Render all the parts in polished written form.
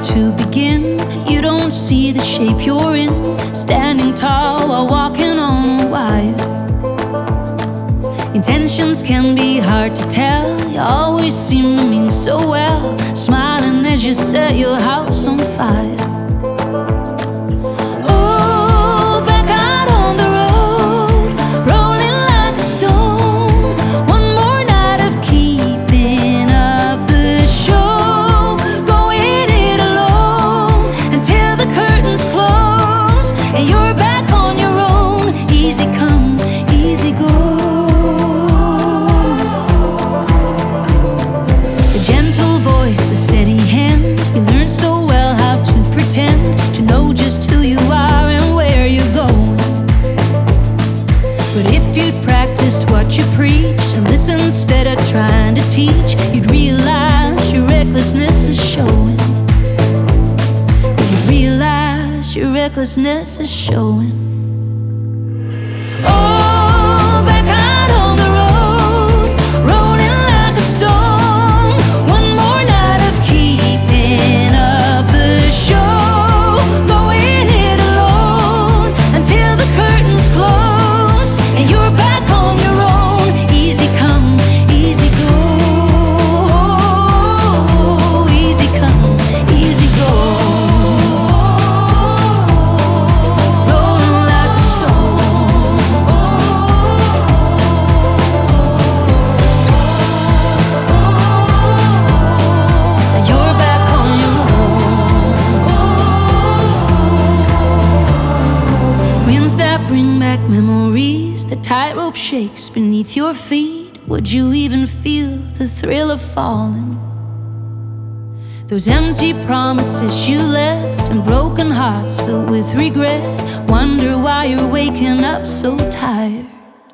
to begin. You don't see the shape you're in, standing tall while walking on a wire. Intentions can be hard to tell. You always seem to mean so well, smiling as you set your house on fire. What you preach and listen instead of trying to teach, you'd realize your recklessness is showing. You'd realize your recklessness is showing. Oh, back out on the road, rolling like a stone. One more night of keeping up the show, going it alone until the curtains close and you're back on your own. Bring back memories, the tightrope shakes beneath your feet. Would you even feel the thrill of falling? Those empty promises you left and broken hearts filled with regret. Wonder why you're waking up so tired.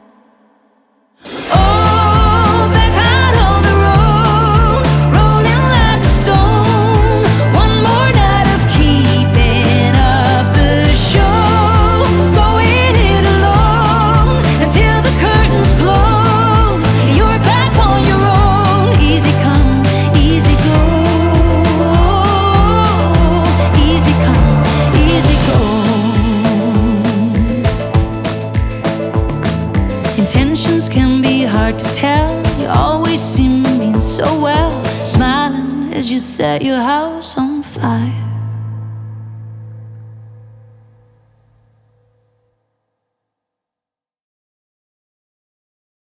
Intentions can be hard to tell. You always seem to mean so well, smiling as you set your house on fire.